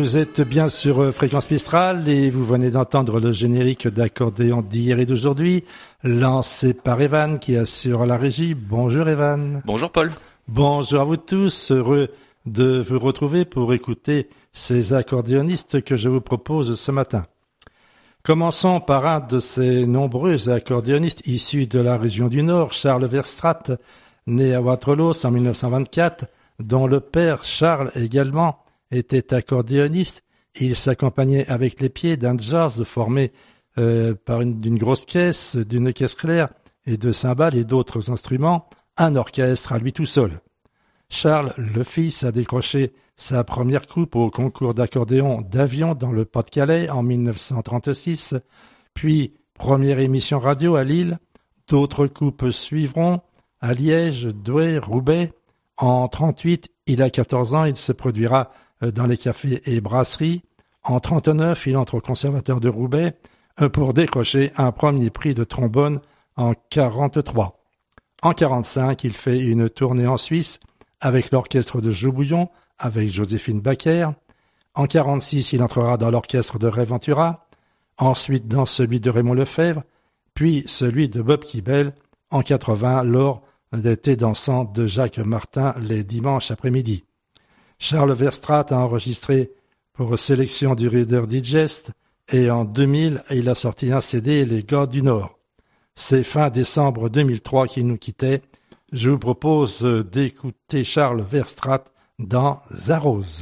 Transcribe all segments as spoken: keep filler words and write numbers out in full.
Vous êtes bien sur Fréquence Mistral et vous venez d'entendre le générique d'accordéon d'hier et d'aujourd'hui, lancé par Evan qui assure la régie. Bonjour Evan. Bonjour Paul. Bonjour à vous tous, heureux de vous retrouver pour écouter ces accordéonistes que je vous propose ce matin. Commençons par un de ces nombreux accordéonistes issus de la région du Nord, Charles Verstraete, né à Waterloo en dix-neuf cent vingt-quatre, dont le père Charles également était accordéoniste. Il s'accompagnait avec les pieds d'un jazz formé euh, par une, d'une grosse caisse, d'une caisse claire et de cymbales et d'autres instruments, un orchestre à lui tout seul. Charles, le fils, a décroché sa première coupe au concours d'accordéon d'Avion dans le Pas-de-Calais en dix-neuf cent trente-six, puis première émission radio à Lille. D'autres coupes suivront à Liège, Douai, Roubaix. En trente-huit, il a quatorze ans, il se produira dans les cafés et brasseries. En trente-neuf, il entre au Conservatoire de Roubaix pour décrocher un premier prix de trombone en quarante-trois. En quarante-cinq, il fait une tournée en Suisse avec l'orchestre de Joubouillon, avec Joséphine Baker. En quarante-six, il entrera dans l'orchestre de Ray Ventura, ensuite dans celui de Raymond Lefebvre, puis celui de Bob Kibel. En quatre-vingts, lors des thés dansants de Jacques Martin les dimanches après-midi. Charles Verstraete a enregistré pour sélection du Reader Digest et en deux mille, il a sorti un C D, Les Gars du Nord. C'est fin décembre deux mille trois qu'il nous quittait. Je vous propose d'écouter Charles Verstraete dans Zarose.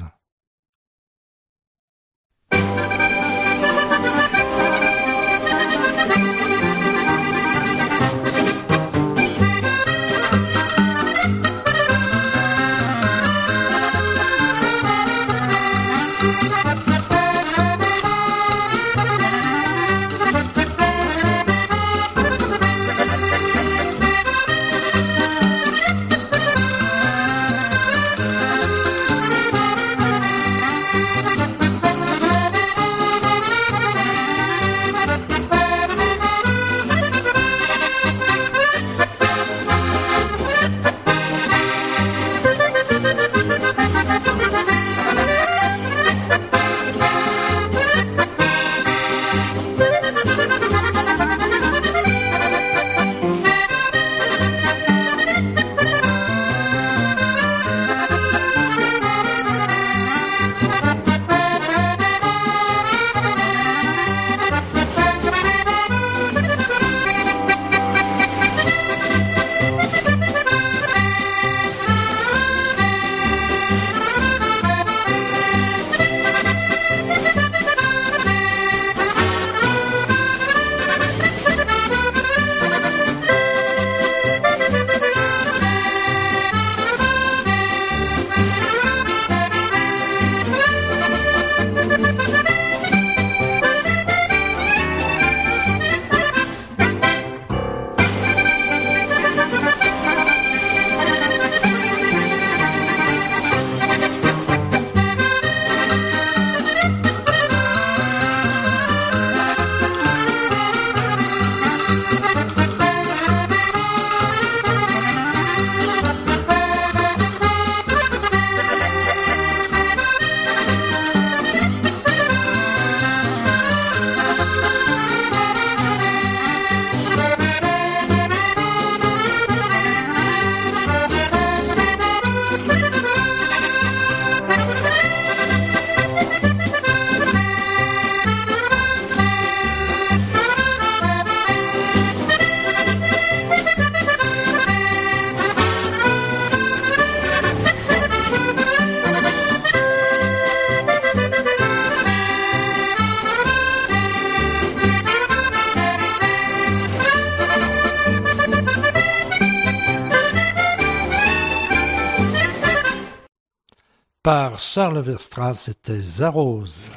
Par Charles Verstraete, c'était Zarose.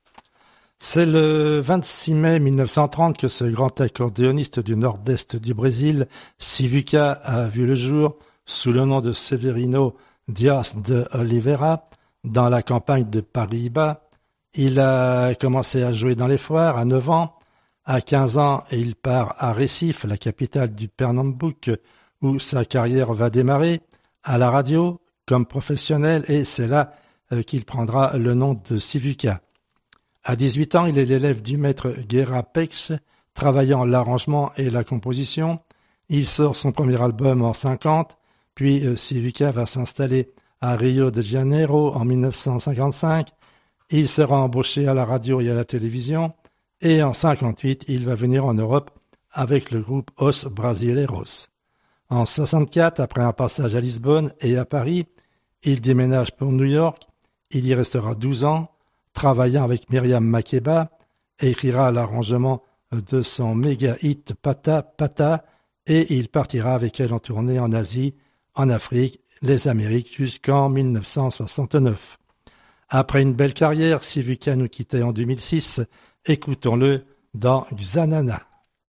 C'est le vingt-six mai mille neuf cent trente que ce grand accordéoniste du nord-est du Brésil, Sivuca, a vu le jour sous le nom de Severino Dias de Oliveira dans la campagne de Paraíba. Il a commencé à jouer dans les foires à neuf ans. À quinze ans, il part à Recife, la capitale du Pernambouc, où sa carrière va démarrer, à la radio, comme professionnel, et c'est là euh, qu'il prendra le nom de Sivuca. À dix-huit ans, il est l'élève du maître Guerra Pex, travaillant l'arrangement et la composition. Il sort son premier album en cinquante, puis euh, Sivuca va s'installer à Rio de Janeiro en mille neuf cent cinquante-cinq. Il sera embauché à la radio et à la télévision, et en cinquante-huit, il va venir en Europe avec le groupe Os Brasileiros. En soixante-quatre, après un passage à Lisbonne et à Paris, il déménage pour New York. Il y restera douze ans, travaillant avec Myriam Makeba, et écrira l'arrangement de son méga hit Pata Pata, et il partira avec elle en tournée en Asie, en Afrique, les Amériques jusqu'en mille neuf cent soixante-neuf. Après une belle carrière, Sivuca nous quittait en deux mille six. Écoutons-le dans Xanana.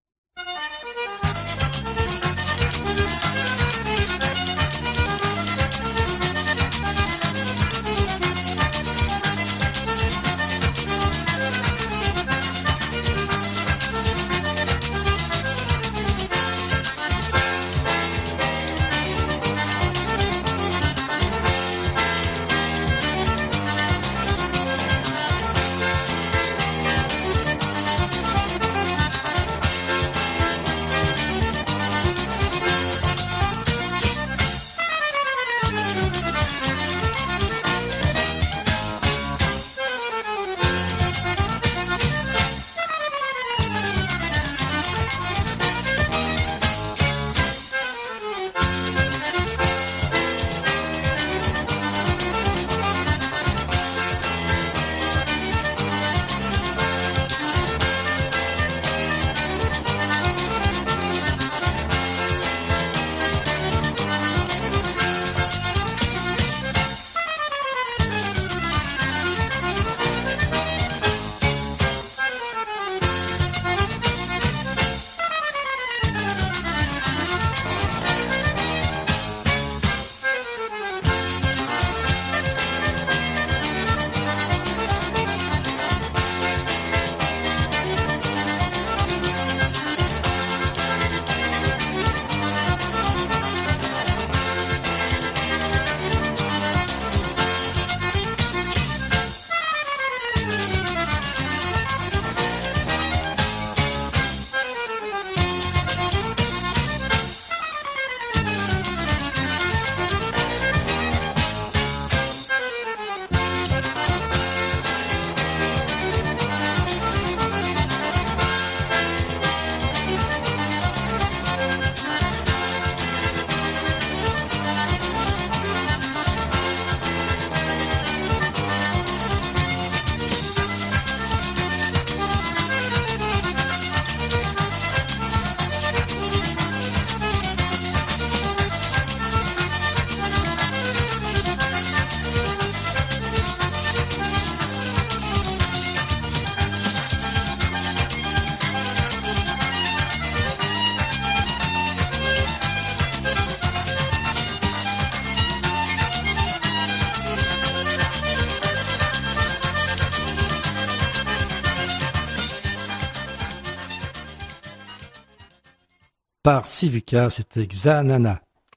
Par Sivuca, c'était Xanana.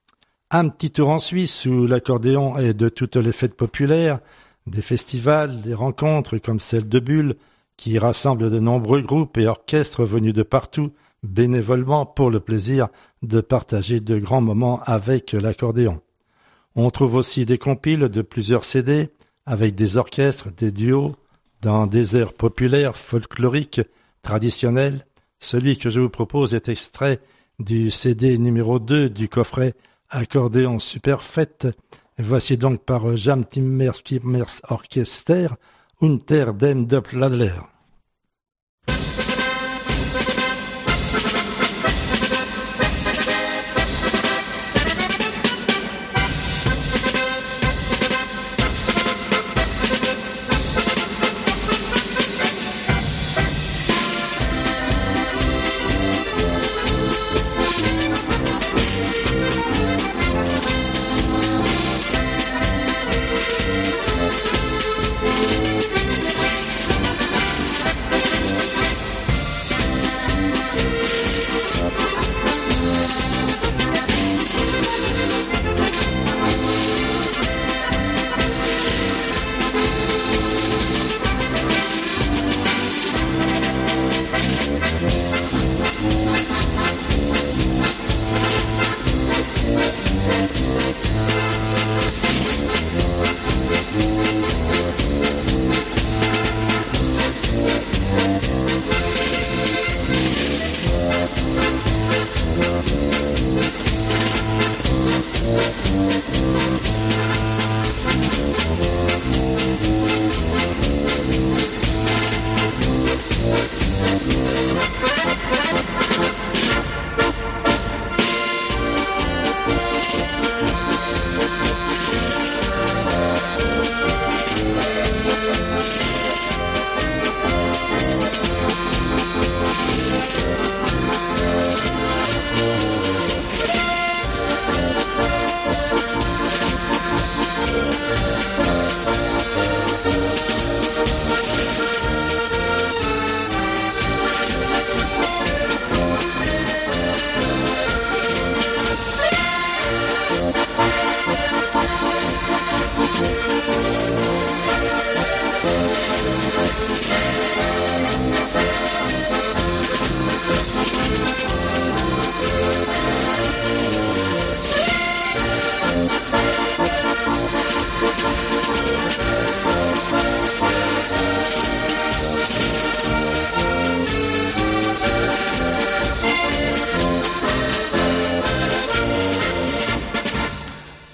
Un petit tour en Suisse où l'accordéon est de toutes les fêtes populaires, des festivals, des rencontres comme celle de Bulle, qui rassemble de nombreux groupes et orchestres venus de partout, bénévolement pour le plaisir de partager de grands moments avec l'accordéon. On trouve aussi des compiles de plusieurs C D avec des orchestres, des duos, dans des airs populaires, folkloriques, traditionnels. Celui que je vous propose est extrait du C D numéro deux du coffret Accordéon Superfête. Voici donc par Jam Timmer Skimmers Orchester Unter dem Doppladler.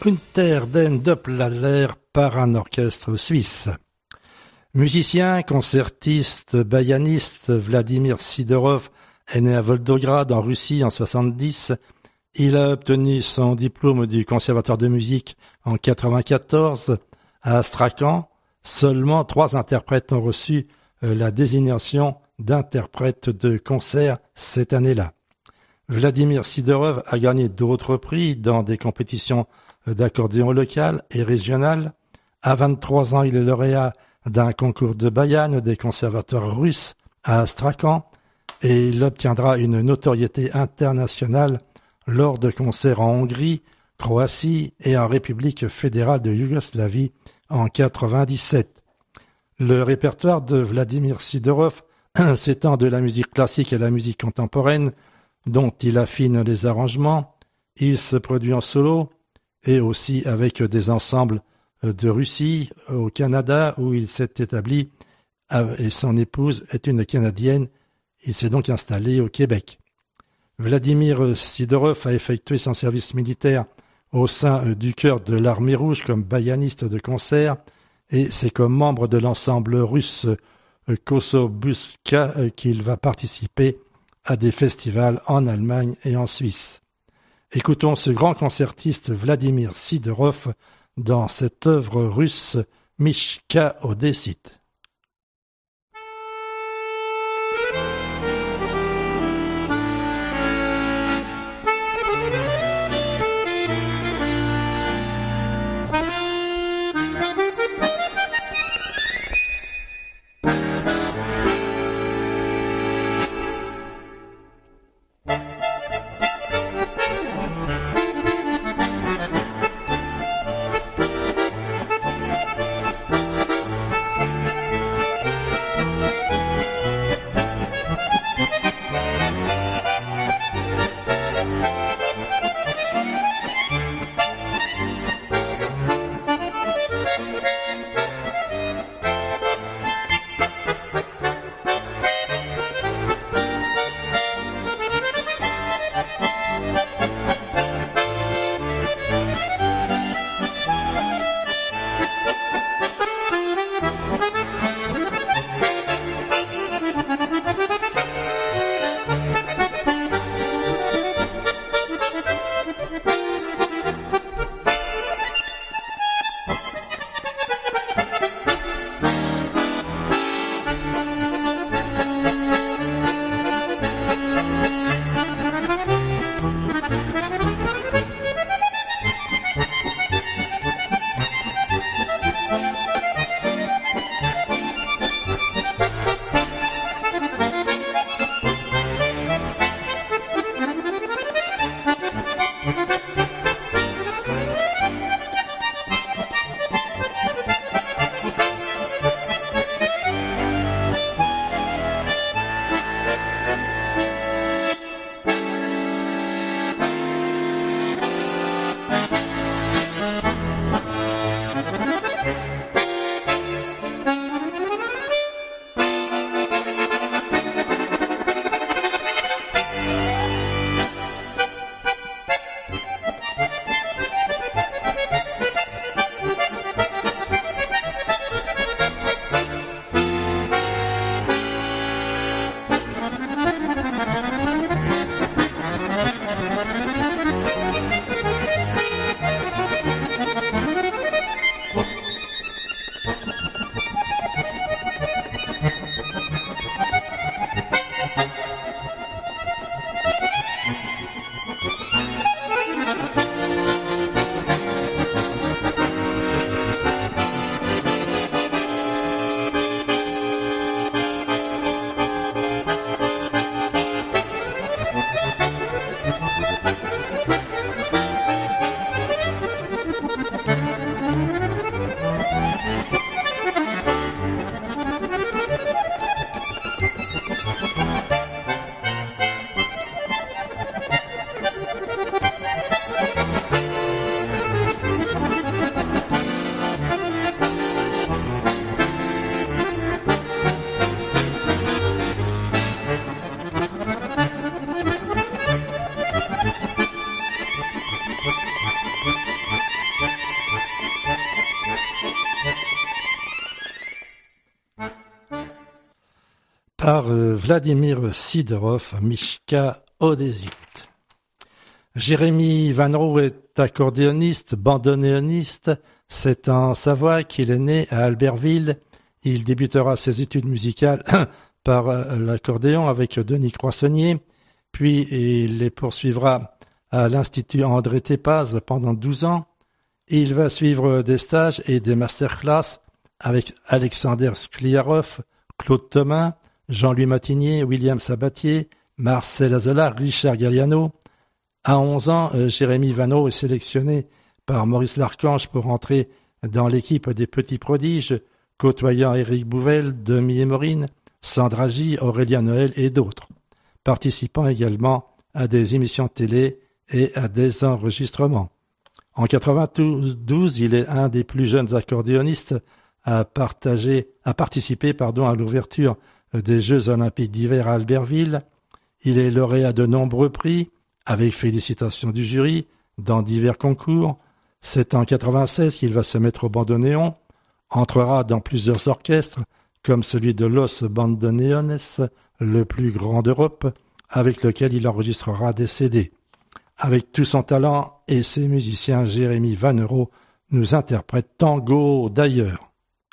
Unter den Doppler par un orchestre suisse. Musicien, concertiste, bayaniste, Vladimir Sidorov est né à Volgograd en Russie en soixante-dix. Il a obtenu son diplôme du conservatoire de musique en quatre-vingt-quatorze. À Astrakhan, seulement trois interprètes ont reçu la désignation d'interprète de concert cette année-là. Vladimir Sidorov a gagné d'autres prix dans des compétitions d'accordéon local et régional. À vingt-trois ans, il est lauréat d'un concours de bayan des conservatoires russes à Astrakhan et il obtiendra une notoriété internationale lors de concerts en Hongrie, Croatie et en République fédérale de Yougoslavie en quatre-vingt-dix-sept. Le répertoire de Vladimir Sidorov s'étend de la musique classique à la musique contemporaine, dont il affine les arrangements. Il se produit en solo et aussi avec des ensembles de Russie, au Canada, où il s'est établi et son épouse est une Canadienne. Il s'est donc installé au Québec. Vladimir Sidorov a effectué son service militaire au sein du chœur de l'Armée rouge comme bayaniste de concert et c'est comme membre de l'ensemble russe Kosobuska qu'il va participer à des festivals en Allemagne et en Suisse. Écoutons ce grand concertiste Vladimir Sidorov dans cette œuvre russe Mishka Odessit. par Vladimir Sidorov, Mishka Odésit. Jérémy Vanro est accordéoniste, bandoneoniste. C'est en Savoie qu'il est né à Albertville. Il débutera ses études musicales par l'accordéon avec Denis Croissonnier, puis il les poursuivra à l'Institut André Tépaz pendant douze ans. Il va suivre des stages et des masterclass avec Alexander Skliarov, Claude Thomas, Jean-Louis Matinier, William Sabatier, Marcel Azola, Richard Galliano. À onze ans, Jérémy Vanro est sélectionné par Maurice Larchange pour entrer dans l'équipe des Petits Prodiges, côtoyant Éric Bouvel, Demi et Maureen, Sandra J, Aurélien Noël et d'autres, participant également à des émissions de télé et à des enregistrements. En quatre-vingt-douze, il est un des plus jeunes accordéonistes à, partager, à participer pardon, à l'ouverture des Jeux olympiques d'hiver à Albertville. Il est lauréat de nombreux prix, avec félicitations du jury, dans divers concours. C'est en quatre-vingt-seize qu'il va se mettre au bandoneon, entrera dans plusieurs orchestres, comme celui de Los Bandoneones, le plus grand d'Europe, avec lequel il enregistrera des C D. Avec tout son talent et ses musiciens, Jérémy Vanro nous interprète Tango d'ailleurs.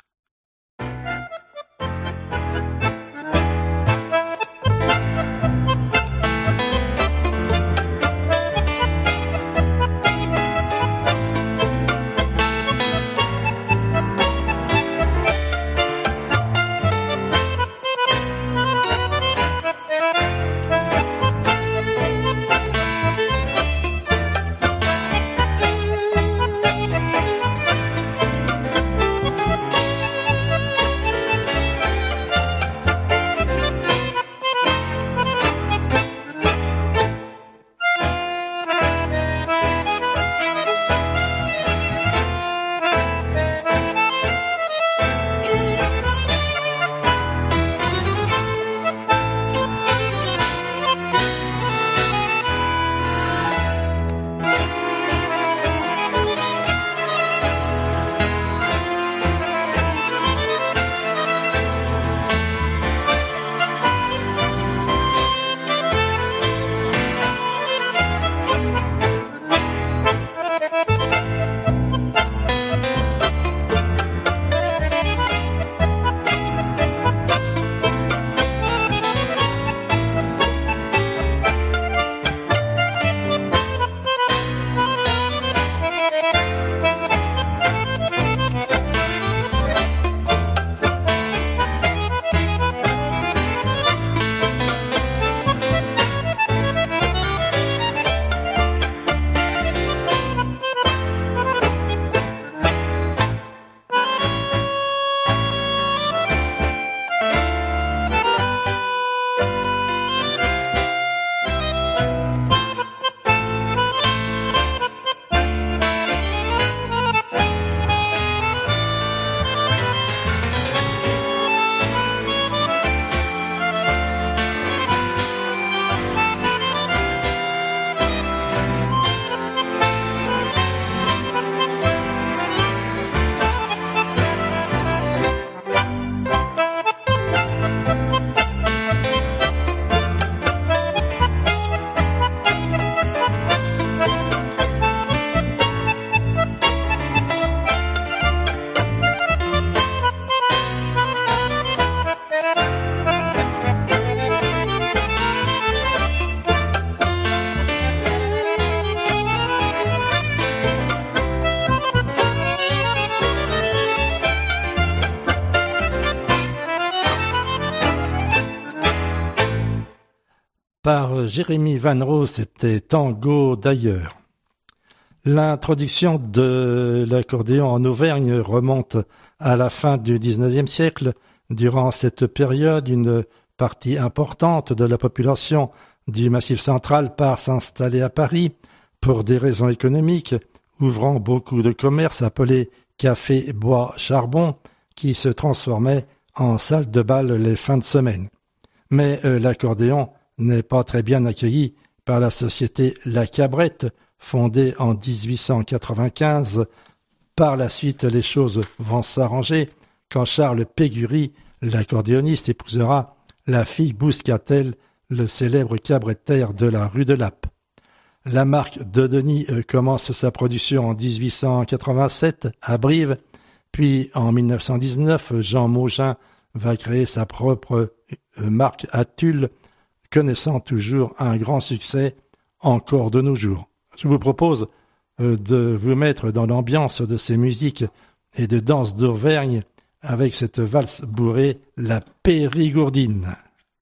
Par Jérémy Vanro, c'était Tango d'ailleurs. L'introduction de l'accordéon en Auvergne remonte à la fin du dix-neuvième siècle. Durant cette période, une partie importante de la population du Massif central part s'installer à Paris pour des raisons économiques, ouvrant beaucoup de commerces appelés café, bois, charbon, qui se transformaient en salle de bal les fins de semaine. Mais euh, l'accordéon n'est pas très bien accueilli par la société La Cabrette, fondée en dix-huit cent quatre-vingt-quinze. Par la suite, les choses vont s'arranger quand Charles Pégury, l'accordéoniste, épousera la fille Bouscatel, le célèbre cabaretier de la rue de Lappe. La marque de Denis commence sa production en dix-huit cent quatre-vingt-sept à Brive, puis en mille neuf cent dix-neuf, Jean Maugin va créer sa propre marque à Tulle, connaissant toujours un grand succès encore de nos jours. Je vous propose de vous mettre dans l'ambiance de ces musiques et de danses d'Auvergne avec cette valse bourrée, la Périgourdine.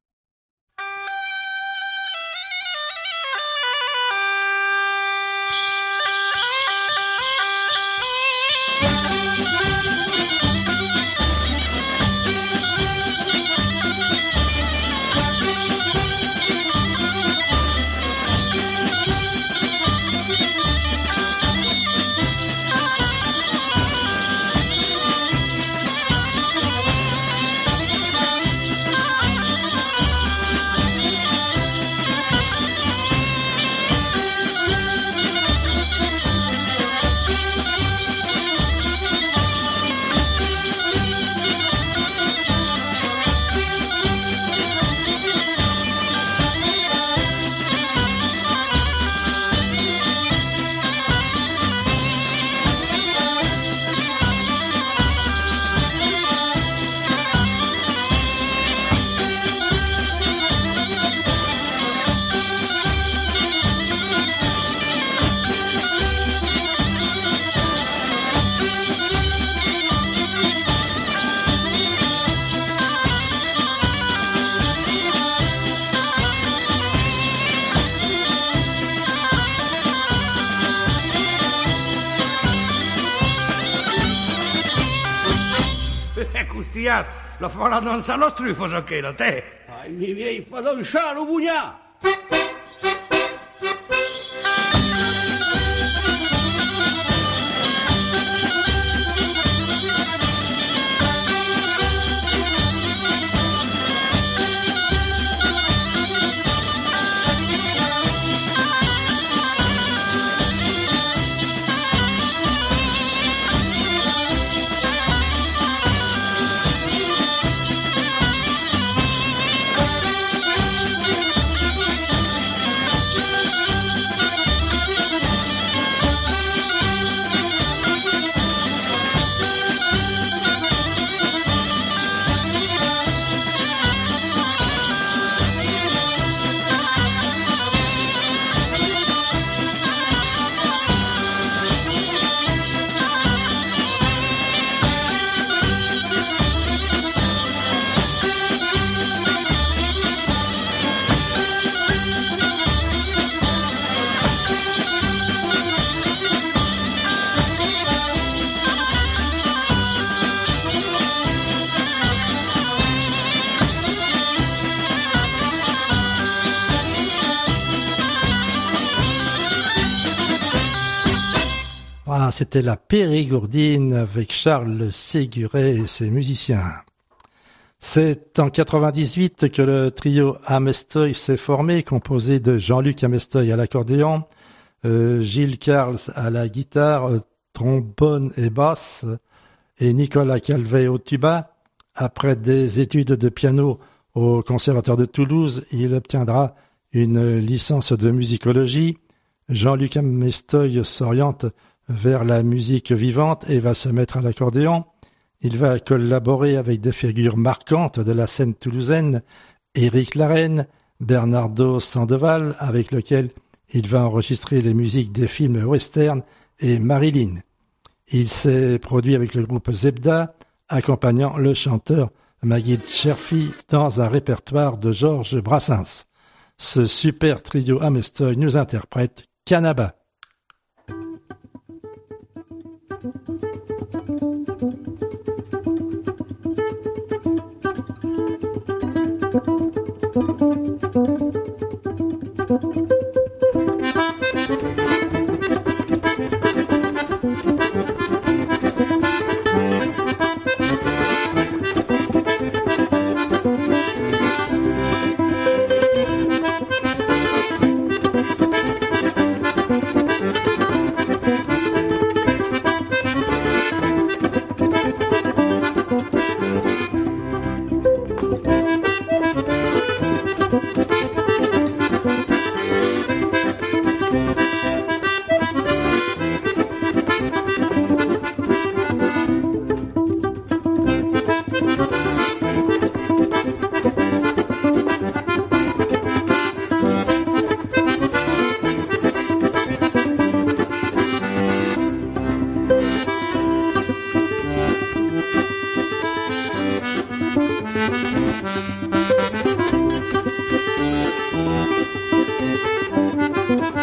Custias, lo farà non sa lo strufo giochino, te. Ai, mi viei fadonciare, bugnà! Voilà, c'était la Périgourdine avec Charles Séguret et ses musiciens. C'est en quatre-vingt-dix-huit que le trio Amestoy s'est formé, composé de Jean-Luc Amestoy à l'accordéon, euh, Gilles Carles à la guitare, euh, trombone et basse, et Nicolas Calvet au tuba. Après des études de piano au Conservatoire de Toulouse, il obtiendra une licence de musicologie. Jean-Luc Amestoy s'oriente vers la musique vivante et va se mettre à l'accordéon. Il va collaborer avec des figures marquantes de la scène toulousaine, Éric Larreyne, Bernardo Sandoval, avec lequel il va enregistrer les musiques des films western, et Marilyn. Il s'est produit avec le groupe Zebda, accompagnant le chanteur Maguid Cherfi dans un répertoire de Georges Brassens. Ce super trio Amestoy nous interprète Canaba. Thank you.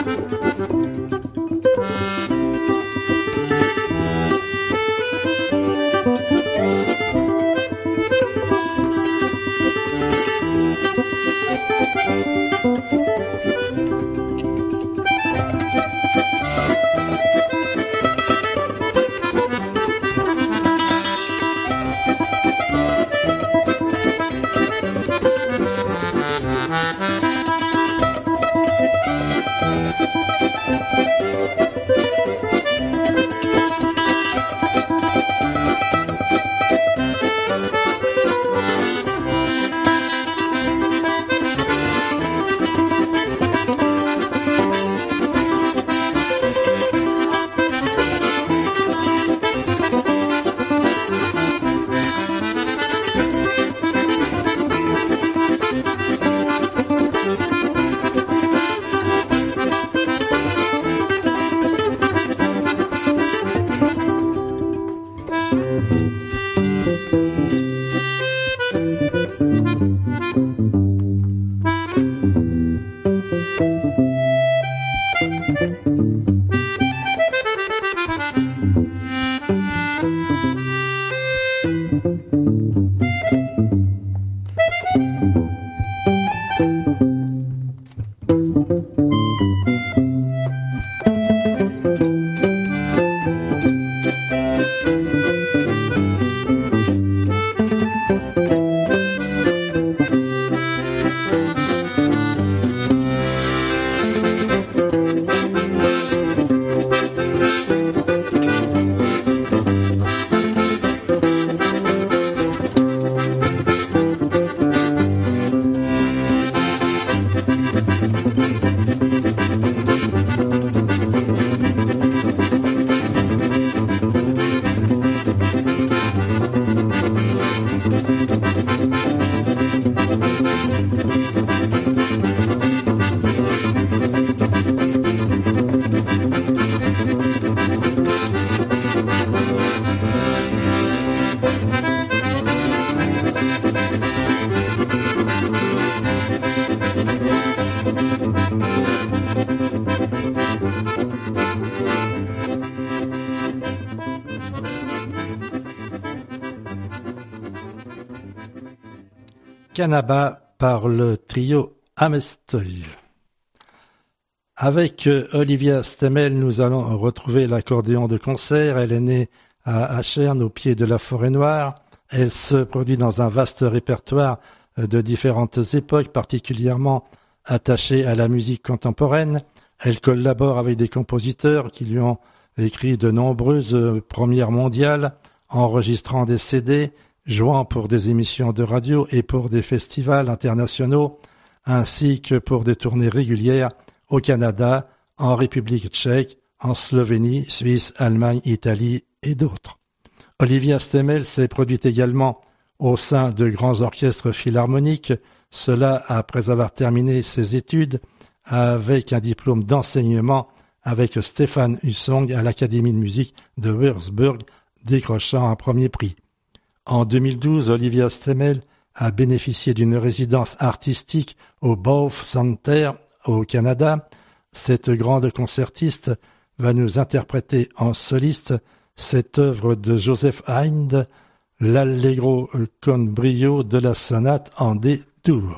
Canaba par le trio Amesteuil. Avec Olivia Stemmel, nous allons retrouver l'accordéon de concert. Elle est née à Achern, au pied de la Forêt Noire. Elle se produit dans un vaste répertoire de différentes époques, particulièrement attachées à la musique contemporaine. Elle collabore avec des compositeurs qui lui ont écrit de nombreuses premières mondiales, enregistrant des C D, jouant pour des émissions de radio et pour des festivals internationaux, ainsi que pour des tournées régulières au Canada, en République tchèque, en Slovénie, Suisse, Allemagne, Italie et d'autres. Olivia Stemmel s'est produite également au sein de grands orchestres philharmoniques, cela après avoir terminé ses études avec un diplôme d'enseignement avec Stefan Husong à l'Académie de musique de Würzburg, décrochant un premier prix. En deux mille douze, Olivia Stemmel a bénéficié d'une résidence artistique au Bowes Center au Canada. Cette grande concertiste va nous interpréter en soliste cette œuvre de Joseph Haydn, l'Allegro con brio de la sonate en D-dur.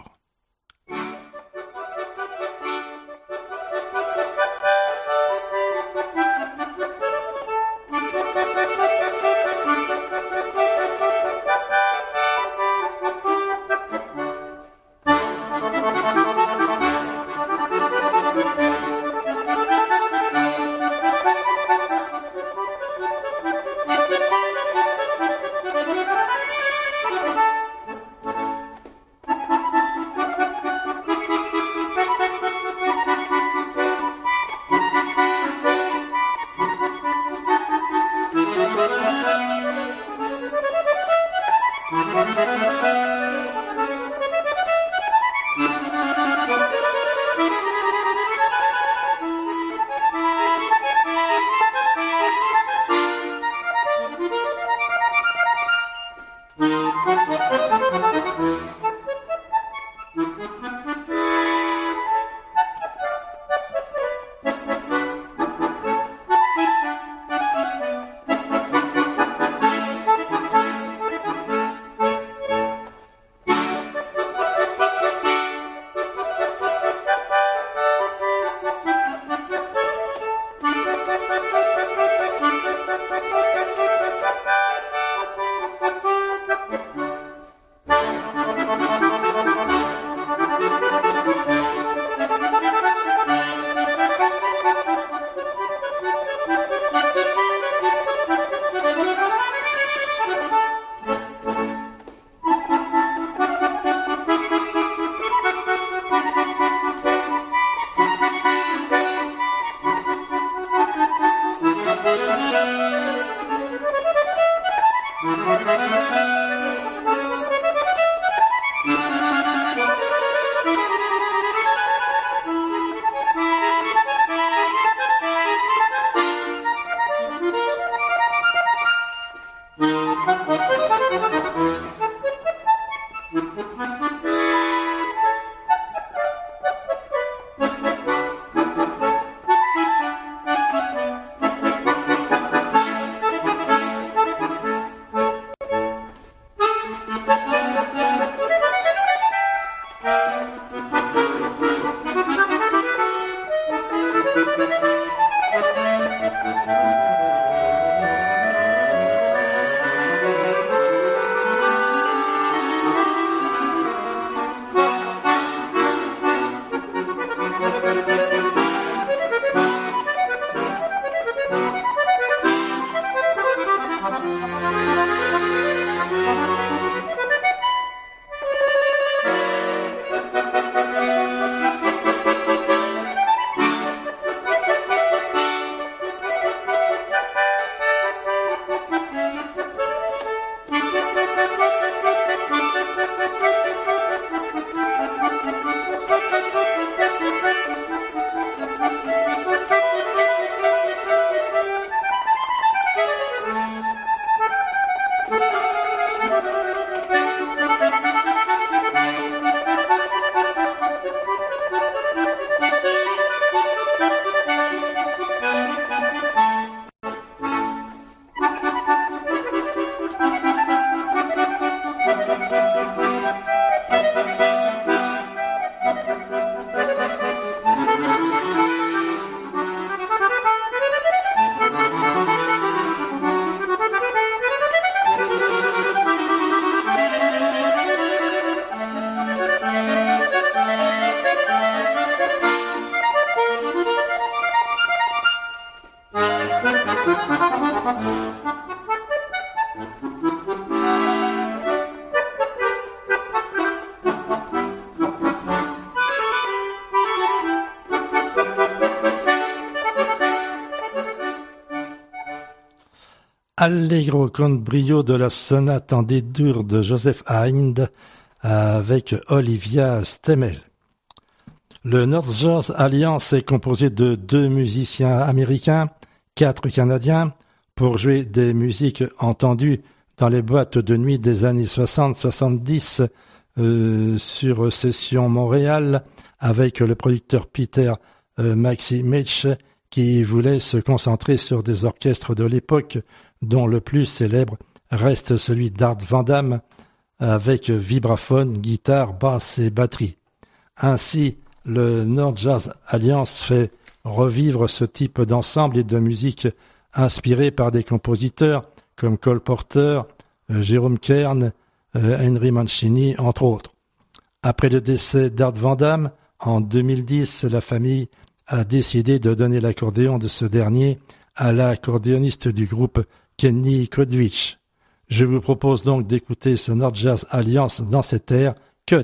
Allegro con brio de la sonate en D-dur de Joseph Haydn avec Olivia Stemmel. Le North Jazz Alliance est composé de deux musiciens américains, quatre canadiens, pour jouer des musiques entendues dans les boîtes de nuit des années soixante soixante-dix euh, sur Session Montréal avec le producteur Peter euh, Maximich qui voulait se concentrer sur des orchestres de l'époque dont le plus célèbre reste celui d'Art Van Damme avec vibraphone, guitare, basse et batterie. Ainsi, le North Jazz Alliance fait revivre ce type d'ensemble et de musique inspiré par des compositeurs comme Cole Porter, euh, Jérôme Kern, euh, Henry Mancini, entre autres. Après le décès d'Art Van Damme, en deux mille dix, la famille a décidé de donner l'accordéon de ce dernier à l'accordéoniste du groupe Kenny Kodwich. Je vous propose donc d'écouter ce North Jazz Alliance dans cet air Cut.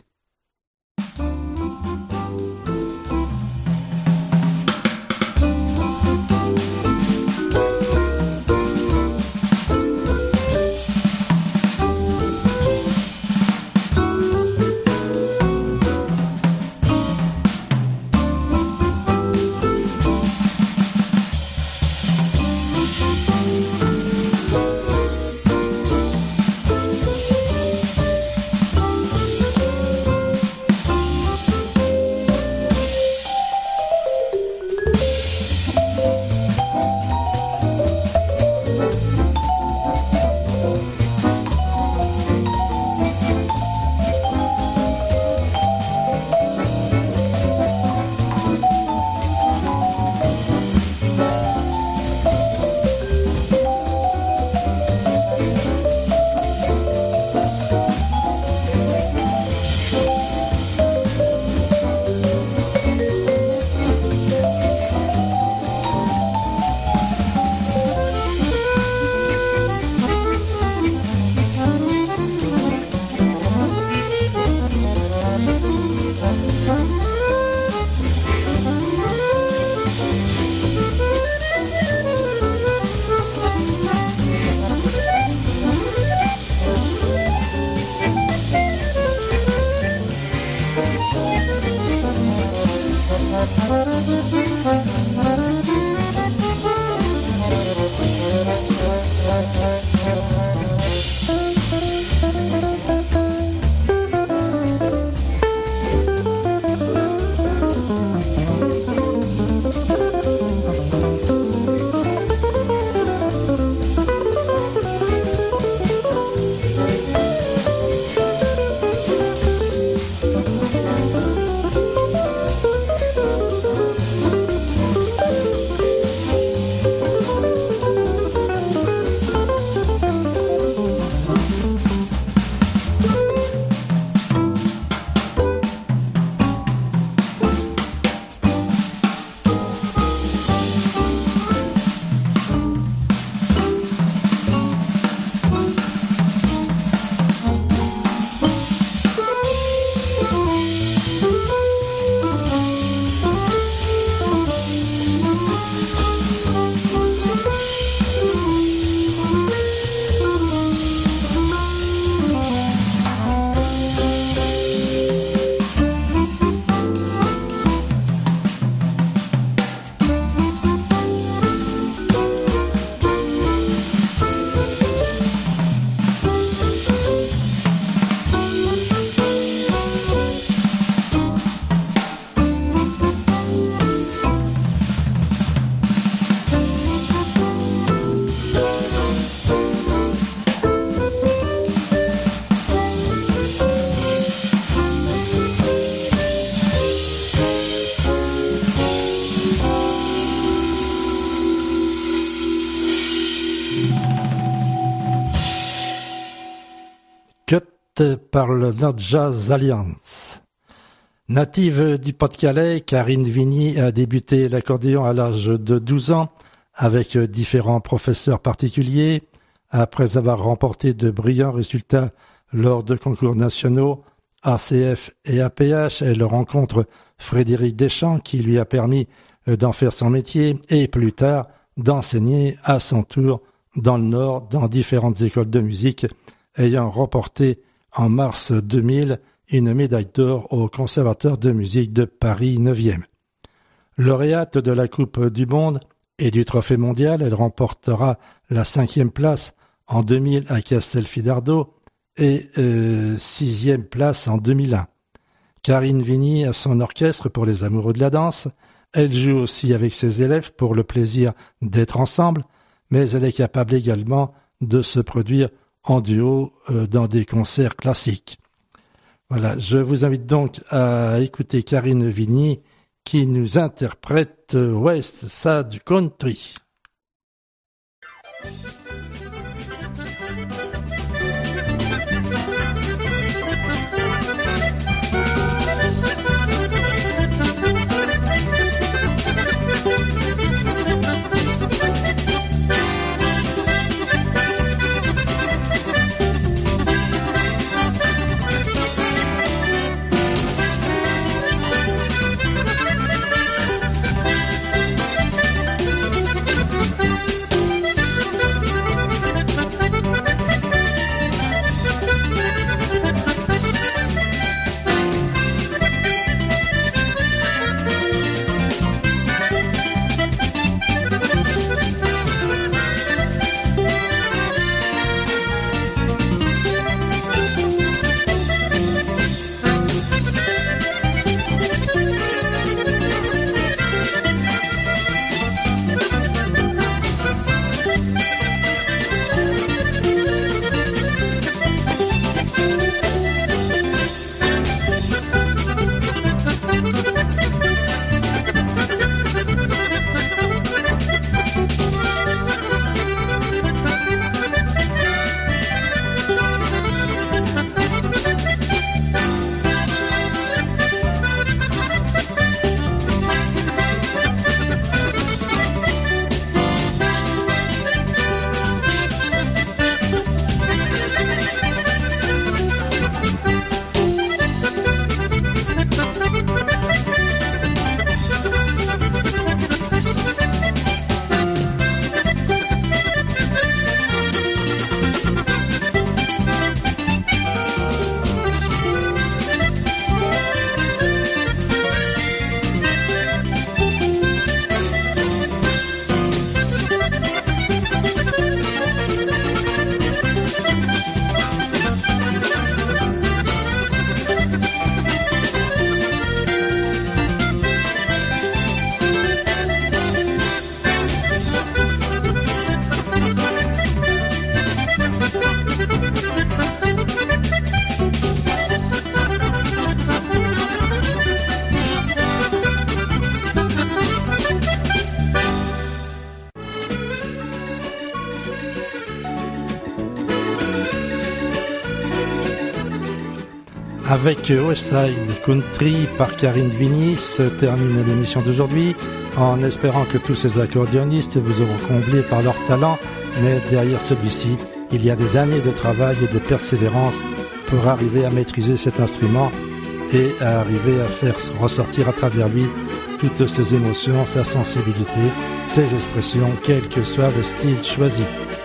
Par le North Jazz Alliance. Native du Pas-de-Calais, Karine Vigny a débuté l'accordéon à l'âge de douze ans avec différents professeurs particuliers. Après avoir remporté de brillants résultats lors de concours nationaux, A C F et A P H, elle rencontre Frédéric Deschamps qui lui a permis d'en faire son métier et plus tard d'enseigner à son tour dans le Nord dans différentes écoles de musique, ayant remporté en mars deux mille une médaille d'or au Conservatoire de musique de Paris neuvième. Lauréate de la Coupe du Monde et du Trophée mondial, elle remportera la cinquième place en deux mille à Castelfidardo et euh, sixième place en deux mille un. Karine Vigny a son orchestre pour les amoureux de la danse. Elle joue aussi avec ses élèves pour le plaisir d'être ensemble, mais elle est capable également de se produire en duo euh, dans des concerts classiques. Voilà, je vous invite donc à écouter Karine Vigny qui nous interprète West Side Country. Avec West Side Country par Karine Vigny se termine l'émission d'aujourd'hui, en espérant que tous ces accordéonistes vous auront comblé par leur talent, mais derrière celui-ci, il y a des années de travail et de persévérance pour arriver à maîtriser cet instrument et à arriver à faire ressortir à travers lui toutes ses émotions, sa sensibilité, ses expressions, quel que soit le style choisi.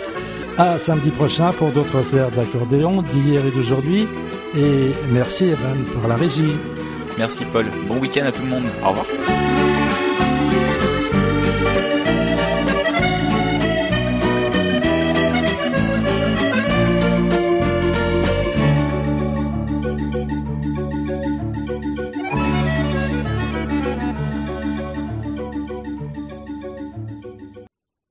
À samedi prochain pour d'autres airs d'accordéon d'hier et d'aujourd'hui. Et merci Evan pour la régie. Merci Paul. Bon week-end à tout le monde. Au revoir.